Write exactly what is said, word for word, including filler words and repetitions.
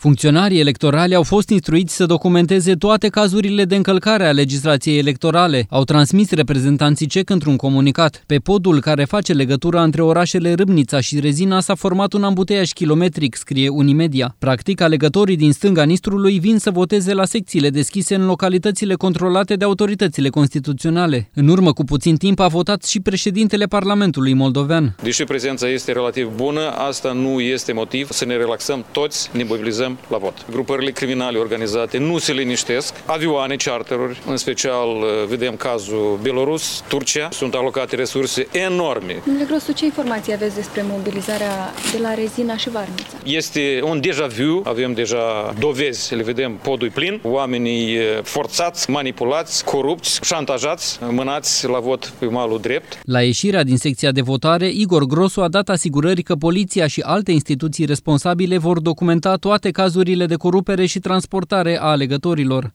Funcționarii electorali au fost instruiți să documenteze toate cazurile de încălcare a legislației electorale, au transmis reprezentanții C E C într-un comunicat. Pe podul care face legătura între orașele Râmnița și Rezina s-a format un ambuteiaj kilometric, scrie Unimedia. Practic, alegătorii din stânga Nistrului vin să voteze la secțiile deschise în localitățile controlate de autoritățile constituționale. În urmă cu puțin timp a votat și președintele Parlamentului moldovean. Deși prezența este relativ bună, asta nu este motiv să ne relaxăm toți, ne mobilizăm la vot. Grupările criminale organizate nu se liniștesc, avioane, charteruri, în special vedem cazul Belarus, Turcia, sunt alocate resurse enorme. Domnule Grosu, ce informații aveți despre mobilizarea de la Rezina și Varnița? Este un deja vu, avem deja dovezi, le vedem podul plin, oamenii forțați, manipulați, corupți, șantajați, mânați la vot pe malul drept. La ieșirea din secția de votare, Igor Grosu a dat asigurări că poliția și alte instituții responsabile vor documenta toate cazurile de corupere și transportare a alegătorilor.